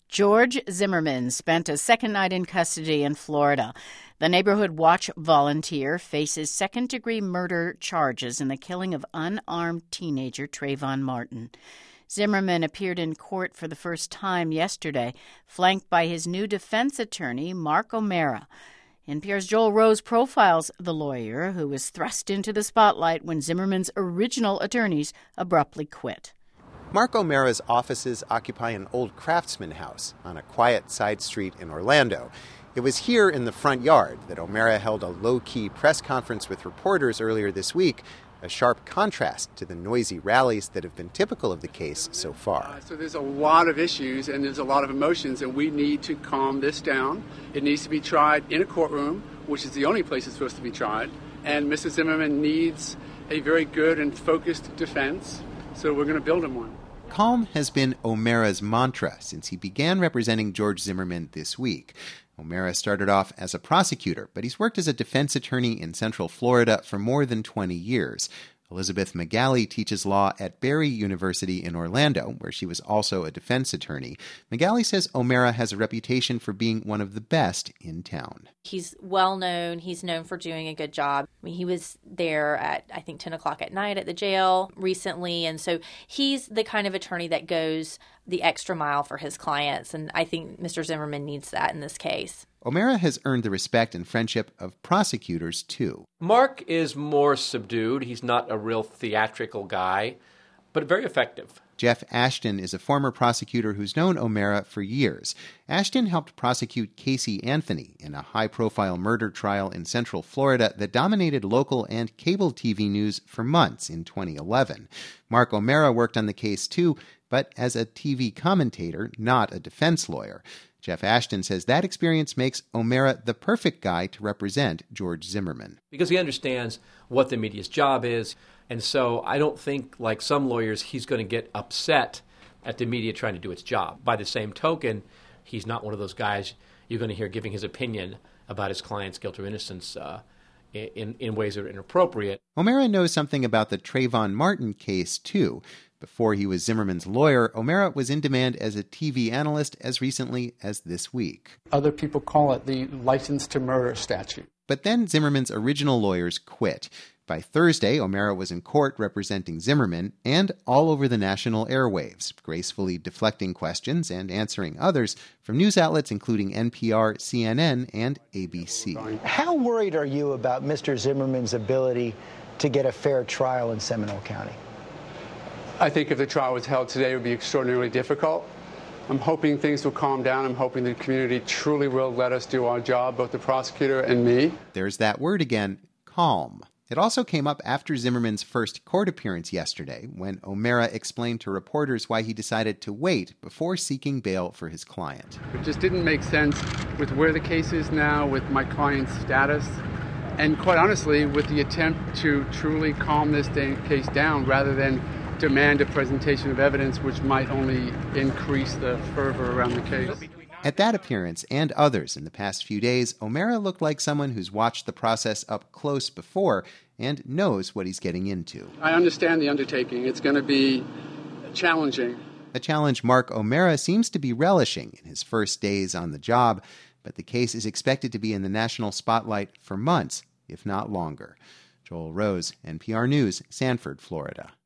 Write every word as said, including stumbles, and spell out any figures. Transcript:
George Zimmerman spent a second night in custody in Florida. The Neighborhood Watch volunteer faces second-degree murder charges in the killing of unarmed teenager Trayvon Martin. Zimmerman appeared in court for the first time yesterday, flanked by his new defense attorney, Mark O'Mara. N P R's Joel Rose profiles the lawyer who was thrust into the spotlight when Zimmerman's original attorneys abruptly quit. Mark O'Mara's offices occupy an old craftsman house on a quiet side street in Orlando. It was here in the front yard that O'Mara held a low-key press conference with reporters earlier this week, a sharp contrast to the noisy rallies that have been typical of the case so far. Uh, so there's a lot of issues and there's a lot of emotions, and we need to calm this down. It needs to be tried in a courtroom, which is the only place it's supposed to be tried, and Mister Zimmerman needs a very good and focused defense, so we're going to build him one. Calm has been O'Mara's mantra since he began representing George Zimmerman this week. O'Mara started off as a prosecutor, but he's worked as a defense attorney in Central Florida for more than twenty years. Elizabeth Magali teaches law at Barry University in Orlando, where she was also a defense attorney. Magali says O'Mara has a reputation for being one of the best in town. He's well known. He's known for doing a good job. I mean, he was there at, I think, ten o'clock at night at the jail recently. And so he's the kind of attorney that goes the extra mile for his clients. And I think Mister Zimmerman needs that in this case. O'Mara has earned the respect and friendship of prosecutors, too. Mark is more subdued. He's not a real theatrical guy, but very effective. Jeff Ashton is a former prosecutor who's known O'Mara for years. Ashton helped prosecute Casey Anthony in a high-profile murder trial in Central Florida that dominated local and cable T V news for months in twenty eleven. Mark O'Mara worked on the case, too, but as a T V commentator, not a defense lawyer. Jeff Ashton says that experience makes O'Mara the perfect guy to represent George Zimmerman. Because he understands what the media's job is, and so I don't think, like some lawyers, he's going to get upset at the media trying to do its job. By the same token, he's not one of those guys you're going to hear giving his opinion about his client's guilt or innocence uh, in, in ways that are inappropriate. O'Mara knows something about the Trayvon Martin case, too. Before he was Zimmerman's lawyer, O'Mara was in demand as a T V analyst as recently as this week. Other people call it the license to murder statute. But then Zimmerman's original lawyers quit. By Thursday, O'Mara was in court representing Zimmerman and all over the national airwaves, gracefully deflecting questions and answering others from news outlets including N P R, C N N, and A B C. How worried are you about Mister Zimmerman's ability to get a fair trial in Seminole County? I think if the trial was held today, it would be extraordinarily difficult. I'm hoping things will calm down. I'm hoping the community truly will let us do our job, both the prosecutor and me. There's that word again, calm. It also came up after Zimmerman's first court appearance yesterday, when O'Mara explained to reporters why he decided to wait before seeking bail for his client. It just didn't make sense with where the case is now, with my client's status, and quite honestly, with the attempt to truly calm this case down rather than demand a presentation of evidence which might only increase the fervor around the case. At that appearance and others in the past few days, O'Mara looked like someone who's watched the process up close before and knows what he's getting into. I understand the undertaking. It's going to be challenging. A challenge Mark O'Mara seems to be relishing in his first days on the job, but the case is expected to be in the national spotlight for months, if not longer. Joel Rose, N P R News, Sanford, Florida.